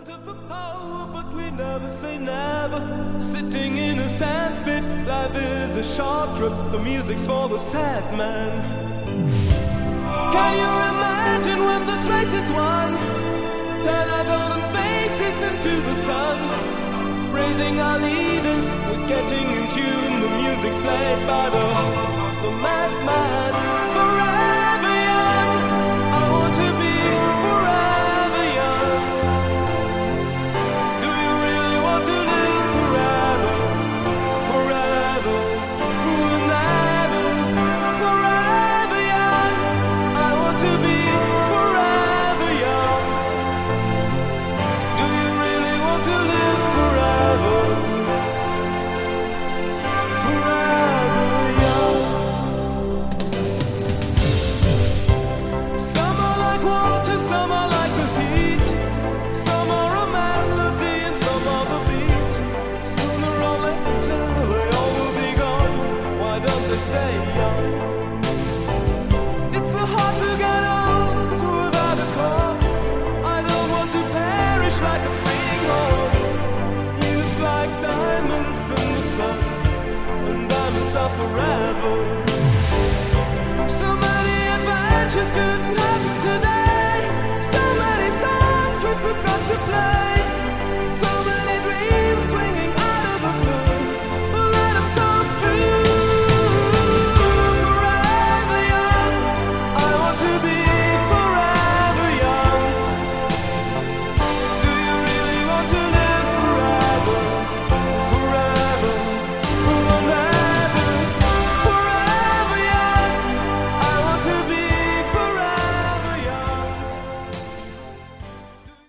want of the power, but we never say never. Sitting in a sandpit, life is a short trip. The music's for the sad man. Can you imagine when this race is won? Turn our golden faces into the sun. Praising our leaders, we're getting in tune. The music's played by the madman. Forever young, I want to be forever young. Do you really want to live forever? Forever, forever, forever young. I want to be forever young. Do you really want to live forever? Forever young. Some are like water, some are like the heat. Some are a melody and some are the beat. Sooner or later they all will be gone. Why don't they stay young? It's so hard to get old without a cause. I don't want to perish like a fleeing horse. Youth like diamonds in the sun, and diamonds are forever.